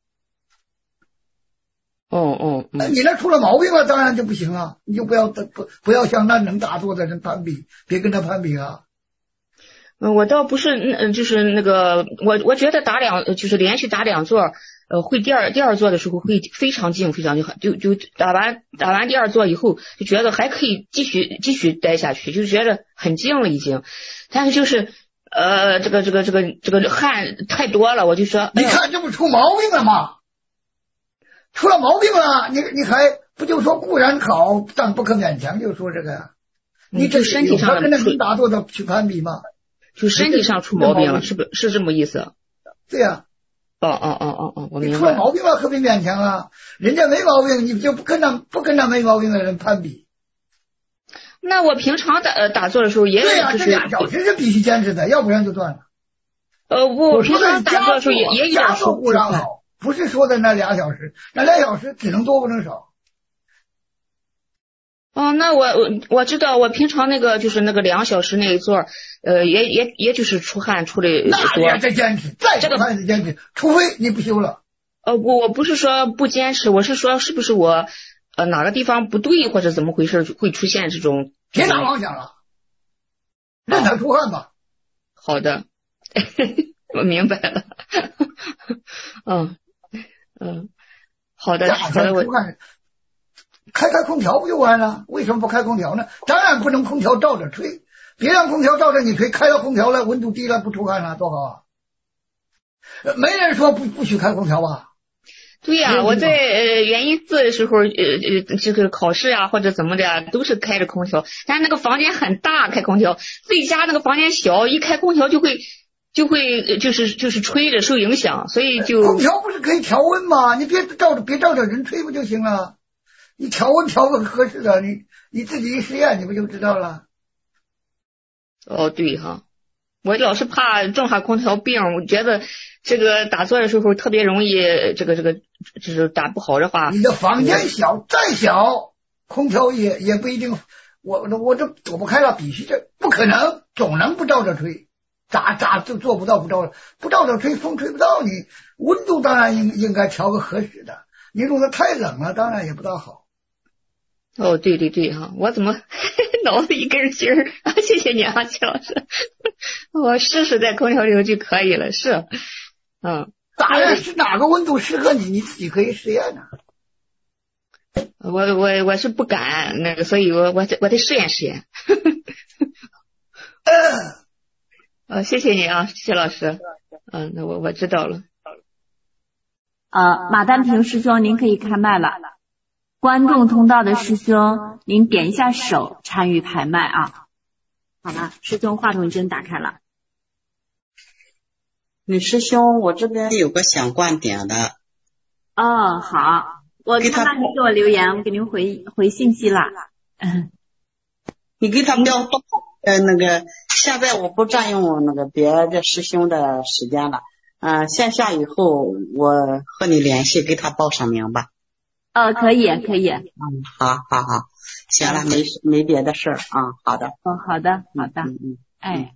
哦哦， 那、嗯、你那出了毛病了，当然就不行啊！你就不要不不要向那能打坐的人攀比，别跟他攀比啊。 嗯，我倒不是，嗯，就是那个，我我觉得打两，就是连续打两座，呃，会第二第二座的时候会非常静，非常静，就就打完打完第二座以后，就觉得还可以继续继续待下去，就觉得很静了已经。但是就是呃，这个这个这个这个汗太多了，我就说， 你看这不出毛病了吗？出了毛病了，你你还不就说固然好，但不可勉强，就说这个呀。你这身体上跟那能打坐的去攀比吗？ 就身体上出毛病了，是不是这么意思？ 对呀、 啊。哦哦哦哦哦，我明白。 你出了毛病了，何必勉强啊？人家没毛病，你就不跟那不跟那没毛病的人攀比。 那我平常打呃打坐的时候也对呀、 就是这俩小时是必须坚持的，要不然就断了。 呃，我我说的平常打坐的时候也也有点说固然好，不是说的那俩小时，那俩小时只能多不能少。 哦，那我我我知道，我平常那个就是那个两小时那一座，呃，也也也就是出汗出的多。 那也得坚持，再出汗得坚持，除非你不修了。 呃，我我不是说不坚持，我是说是不是我呃哪个地方不对或者怎么回事会出现这种。 别打妄想了，让他出汗吧。 好的，我明白了。嗯嗯，好的好的，我。 开开空调不就完了？为什么不开空调呢？当然不能空调照着吹，别让空调照着你吹，开了空调了，温度低了不出汗了，多好啊！没人说不不许开空调吧？ 对呀、啊，我在呃元一寺的时候，呃呃这个考试啊或者怎么的都是开着空调，但是那个房间很大，开空调，自己家那个房间小，一开空调就会就会就是就是吹着受影响，所以就空调不是可以调温吗？你别照着别照着人吹不就行了？你调温调个合适的，你你自己一实验，你不就知道了？ 哦，对哈，我老是怕中下空调病，我觉得这个打坐的时候特别容易，这个这个就是打不好的话。 你的房间小，再小，空调也也不一定。我我这躲不开了，必须这不可能，总能不照着吹，咋咋就做不到不照不照着吹，风吹不到你，温度当然应应该调个合适的。你如果太冷了，当然也不大好。 哦，对对对哈，我怎么脑子一根筋儿啊？谢谢你啊，齐老师，我试试在空调里头就可以了，是，嗯， 当然是哪个温度适合你，你自己可以实验呢、 啊。我我我是不敢那个，所以我我我得试验试验。呃，谢谢你啊，谢老师，嗯、呃，那我我知道了。 呃，马丹平师兄，您可以开麦了。观众通道的师兄，您点一下手参与排麦啊。好了，师兄话筒已经打开了。 女师兄，我这边有个想观点的。 哦，好，我看到你给我留言，我给您回回信息了。嗯， 你给他标呃那个，现在我不占用那个别的师兄的时间了。嗯、呃，线下以后我和你联系，给他报上名吧。 呃，可以，可以。 嗯，好，好，好，行了，没没别的事儿啊。好的。 哦，好的，好的。 嗯嗯。 哎，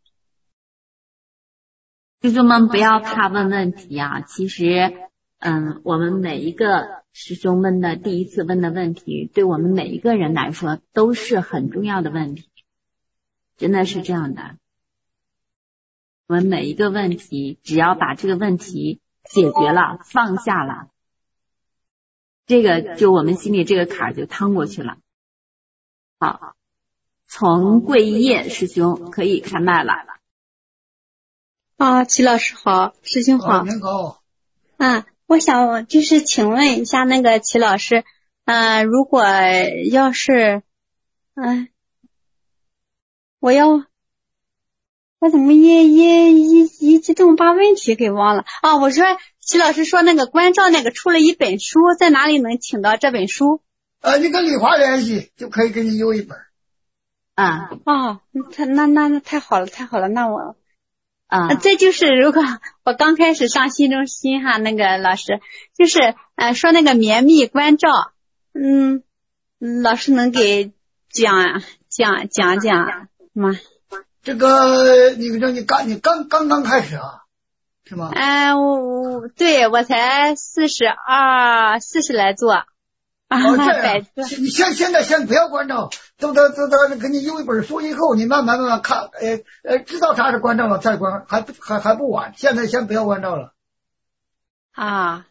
师兄们不要怕问问题啊，其实，嗯，我们每一个师兄问的第一次问的问题，对我们每一个人来说都是很重要的问题，真的是这样的。我们每一个问题，只要把这个问题解决了，放下了。这个就我们心里这个坎儿就趟过去了。好，从贵业师兄可以开麦了。 啊，齐老师好，师兄好。 您好。 啊，我想就是请问一下那个齐老师，呃，如果要是，嗯、呃，我要，我怎么一一一一激动把问题给忘了啊？我说齐老师说那个关照那个出了一本书，在哪里能请到这本书？ 呃，你跟丽华联系就可以给你邮一本。 啊哦，太那那那太好了，太好了，那我。 啊， 这就是如果我刚开始上新中心哈，那个老师就是呃说那个绵密关照，嗯，老师能给讲讲讲讲吗？ 这个你说你刚你刚刚刚开始啊，是吗？ 哎、呃，我对我才四十二四十来做。 哦，这样，你现现在先不要关照，等等等等，给你邮一本书以后，你慢慢慢慢看，呃呃，知道啥是关照了再关，还不还还不晚。现在先不要关照了。 啊，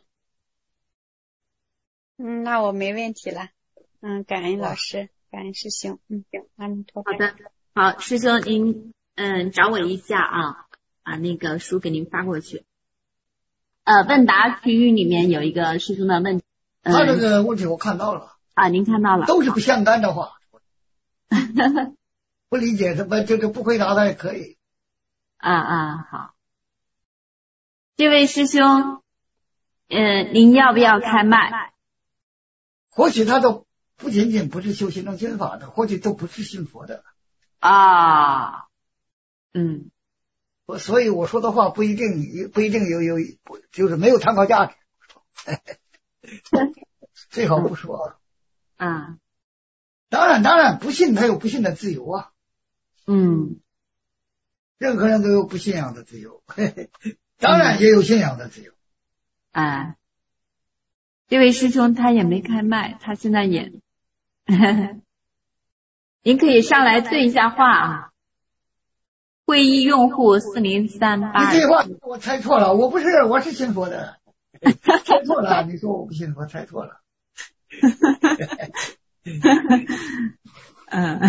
嗯，那我没问题了。嗯，感恩老师，感恩师兄。嗯，行，阿弥陀佛。 好的，好，师兄您嗯找我一下啊，把那个书给您发过去。呃，问答区域里面有一个师兄的问题。 他这个问题我看到了啊，您看到了， 都是不相干的话，不理解什么这个不回答的也可以。 啊啊，好，这位师兄，呃，您要不要开麦？ 或许他都不仅仅不是修心正心法的，或许都不是信佛的啊。嗯， 我所以我说的话不一定不一定有有就是没有参考价值。最好不说啊！ 当然，当然，不信他有不信的自由啊。 嗯， 任何人都有不信仰的自由，嘿嘿，当然也有信仰的自由。 啊、嗯，这位师兄他也没开麦，他现在也，您可以上来对一下话啊。会议用户四零三八。 你这话我猜错了，我不是，我是信佛的。猜错了，你说我不信佛，猜错了。 嗯，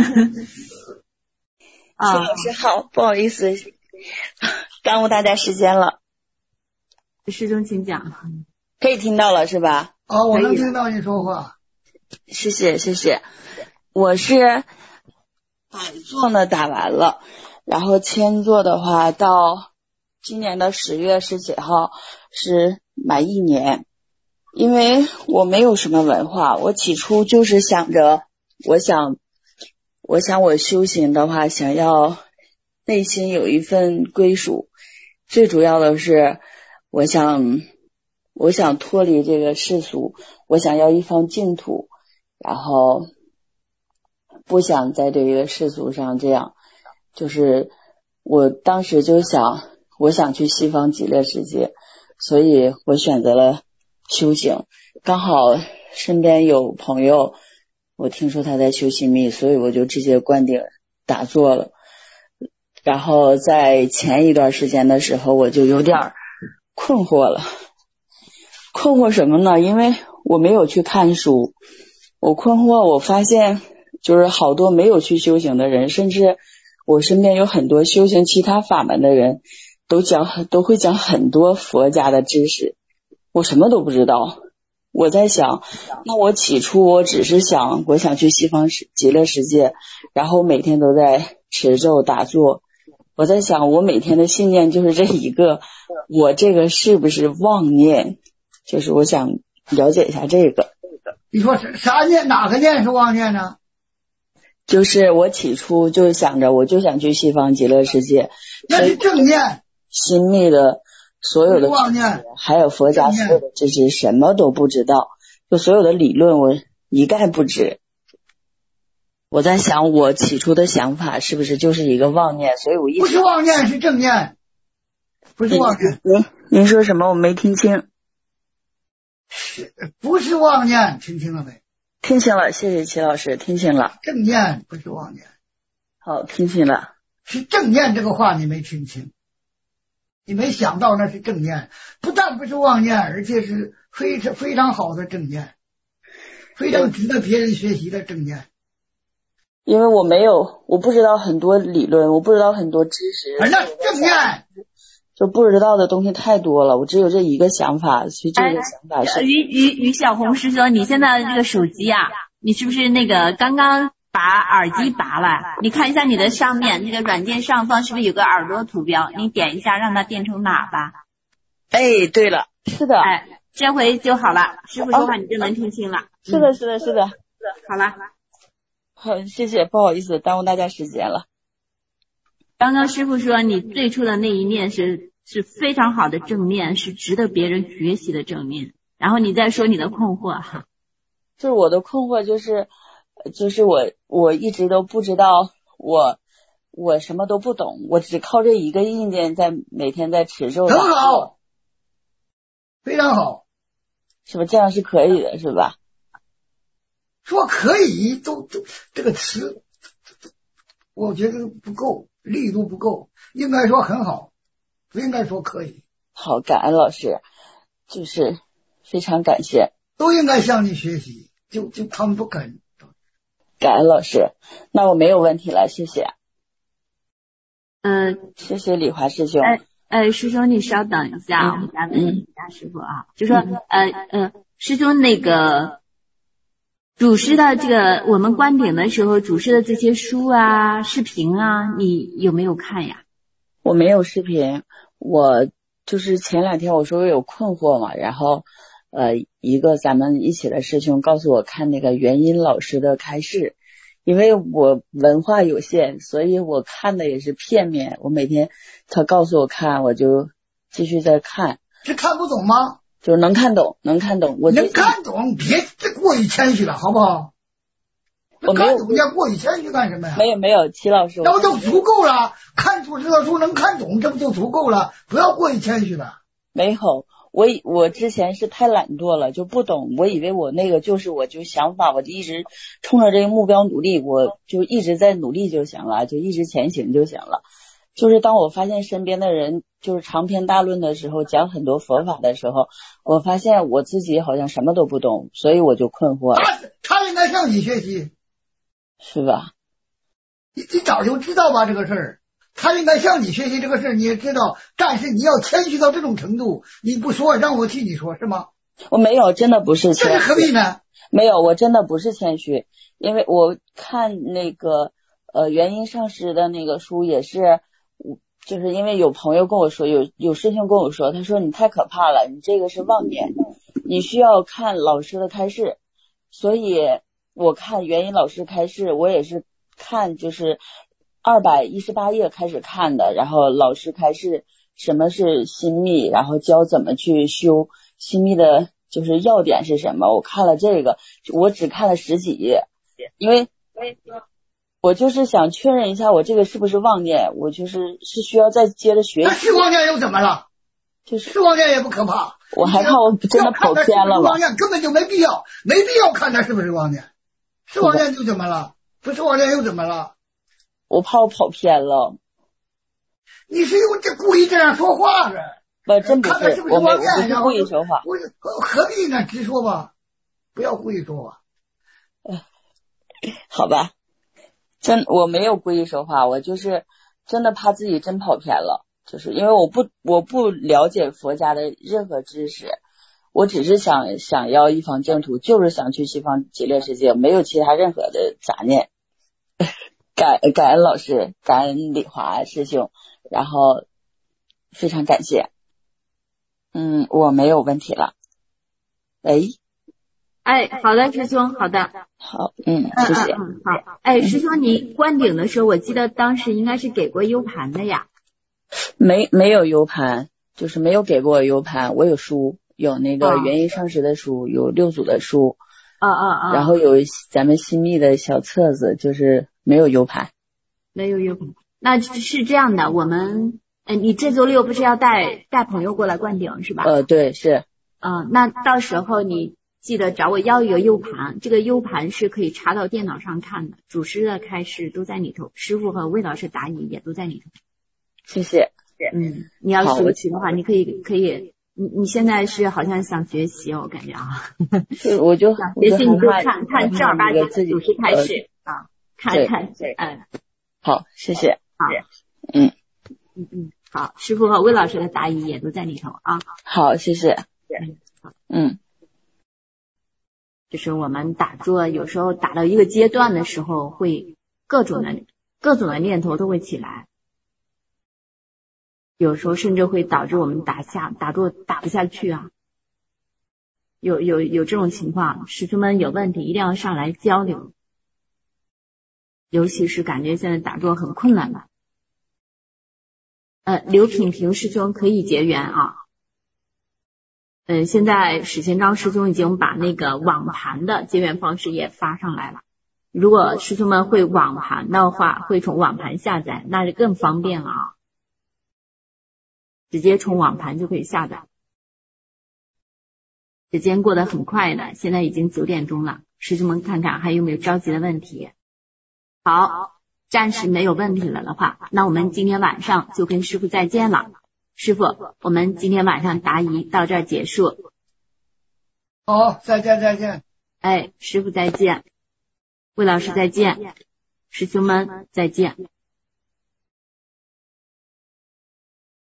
齐老师好，不好意思，耽误大家时间了。 师兄请讲。 可以听到了是吧？ 哦，我能听到你说话。 谢谢谢谢，我是打坐呢打完了，然后签座的话到今年的十月十几号是满一年。因为我没有什么文化，我起初就是想着，我想，我想我修行的话，想要内心有一份归属，最主要的是，我想，我想脱离这个世俗，我想要一方净土，然后不想在这个世俗上这样，就是我当时就想，我想去西方极乐世界，所以我选择了修行，刚好身边有朋友，我听说他在修心密，所以我就直接灌顶打坐了。然后在前一段时间的时候，我就有点困惑了。困惑什么呢？因为我没有去看书，我困惑，我发现就是好多没有去修行的人，甚至我身边有很多修行其他法门的人，都讲都会讲很多佛家的知识。我什么都不知道，我在想，那我起初我只是想，我想去西方极乐世界，然后每天都在持咒打坐。我在想，我每天的信念就是这一个，我这个是不是妄念？就是我想了解一下这个。 你说啥念？哪个念是妄念呢？ 就是我起初就想着，我就想去西方极乐世界， 那是正念。 心密的。所有的妄念， 还有佛家所有的知识什么都不知道，就所有的理论我一概不知。我在想，我起初的想法是不是就是一个妄念？所以我一直不是妄念，是正念，不是妄念。 您您说什么？我没听清。 是不是妄念？听清了没？ 听清了，谢谢齐老师，听清了。 正念不是妄念。 好，听清了。 是正念这个话你没听清。你没想到那是正念，不但不是妄念，而且是非常非常好的正念，非常值得别人学习的正念。 因为我没有，我不知道很多理论，我不知道很多知识。 而那正念， 就不知道的东西太多了，我只有这一个想法，所以这个想法是。 于于于小红师兄，你现在这个手机啊，你是不是那个刚刚把耳机拔了？你看一下你的上面那个软件上方是不是有个耳朵图标？你点一下，让它变成喇叭。 哎，对了，是的。 哎，这回就好了，师傅说话你就能听清了。哦、 是的，是的，是的。 好了。 好，谢谢，不好意思耽误大家时间了。 刚刚师傅说你最初的那一面是是非常好的正面，是值得别人学习的正面。然后你再说你的困惑哈。 就是我的困惑就是就是我我一直都不知道我我什么都不懂，我只靠这一个意念在每天在持咒。 很好，非常好， 是不是这样是可以的，是吧？ 说可以都都这个词，我觉得不够，力度不够，应该说很好，不应该说可以。 好，感恩老师，就是非常感谢， 都应该向你学习，就就他们不肯。 感恩老师，那我没有问题了，谢谢。 嗯、呃， 谢谢李华师兄。 哎哎，师兄你稍等一下，嗯、我再问一下师傅啊，嗯、就说呃呃，师兄那个。主师的这个我们观顶的时候，主师的这些书啊、视频啊，你有没有看呀？ 我没有视频，我就是前两天我说我有困惑嘛，然后呃一个咱们一起的师兄告诉我看那个元音老师的开示，因为我文化有限，所以我看的也是片面，我每天他告诉我看，我就继续在看。 是看不懂吗？ 就是能看懂，能看懂，我能看懂，别过于谦虚了，好不好？ 我没有， 看懂要过于谦虚干什么呀？ 没有没有，齐老师， 那不就足够了？看出这道书能看懂，这不就足够了？不要过于谦虚了。 没有，我我之前是太懒惰了，就不懂，我以为我那个就是我就想法，我就一直冲着这个目标努力，我就一直在努力就行了，就一直前行就行了。就是当我发现身边的人就是长篇大论的时候，讲很多佛法的时候，我发现我自己好像什么都不懂，所以我就困惑了。 他他应该向你学习， 是吧？ 你你早就知道吧这个事儿，他应该向你学习这个事儿，你也知道，但是你要谦虚到这种程度，你不说让我替你说是吗？ 我没有，真的不是谦虚。 这是何必呢？ 没有，我真的不是谦虚，因为我看那个呃元音上师的那个书也是。就是因为有朋友跟我说，有有师兄跟我说，他说你太可怕了，你这个是妄念，你需要看老师的开示。所以我看元音老师开示，我也是看就是二百一十八页开始看的，然后老师开示什么是心密，然后教怎么去修心密的，就是要点是什么。我看了这个，我只看了十几页，因为。我就是想确认一下我这个是不是妄念，我就是是需要再接着学习。 那是妄念又怎么了？ 就是是妄念也不可怕， 我害怕我真的跑偏了吧？ 妄念根本就没必要，没必要看它是不是妄念。是妄念就怎么了？不是妄念又怎么了？ 我怕我跑偏了。 你是用这故意这样说话的？ 不，真不是， 是不是我没我不是故意说话。 我何必呢？直说吧，不要故意说话。 呃，好吧。真我没有故意说话，我就是真的怕自己真跑偏了，就是因为我不我不了解佛家的任何知识，我只是想想要一方净土，就是想去西方极乐世界，没有其他任何的杂念。感感恩老师，感恩李华师兄，然后非常感谢。嗯，我没有问题了。喂。 哎，好的，师兄，好的， 好，嗯，谢谢， 嗯嗯，好，哎，师兄，你观顶的时候，我记得当时应该是给过 U 盘的呀？ 没，没有 U 盘，就是没有给过我 U 盘，我有书，有那个元音上师的书，哦、有六祖的书， 啊啊啊， 然后有咱们新密的小册子，就是没有 U 盘， 没有 U 盘，那是这样的，我们，呃，你这周六不是要带带朋友过来观顶是吧？ 呃，对，是， 嗯，那到时候你。记得找我要一个 U 盘，这个 U 盘是可以插到电脑上看的，主师的开示都在里头，师傅和魏老师答疑也都在里头。 谢谢。 嗯，你要学习的话，你可以可以，你你现在是好像想学习，我感觉啊。 是，我就想学习，你就看看正儿八经的主师开示啊，看看，嗯。 好，谢谢。 好， 嗯嗯嗯。 好，师傅和魏老师的答疑也都在里头啊。 好，谢谢。 嗯，好， 嗯， 就是我们打坐，有时候打到一个阶段的时候，会各种的各种的念头都会起来，有时候甚至会导致我们打下打坐打不下去啊。有有有这种情况，师兄们有问题一定要上来交流，尤其是感觉现在打坐很困难了。呃，刘品平师兄可以结缘啊。嗯、呃，现在史先章师兄已经把那个网盘的结缘方式也发上来了。如果师兄们会网盘的话，会从网盘下载，那就更方便了啊。直接从网盘就可以下载。时间过得很快的，现在已经九点钟了，师兄们看看还有没有着急的问题。好，暂时没有问题了的话，那我们今天晚上就跟师傅再见了。师傅，我们今天晚上答疑到这儿结束。 好，再见再见。 哎，师傅再见，魏老师再见，师兄们再见。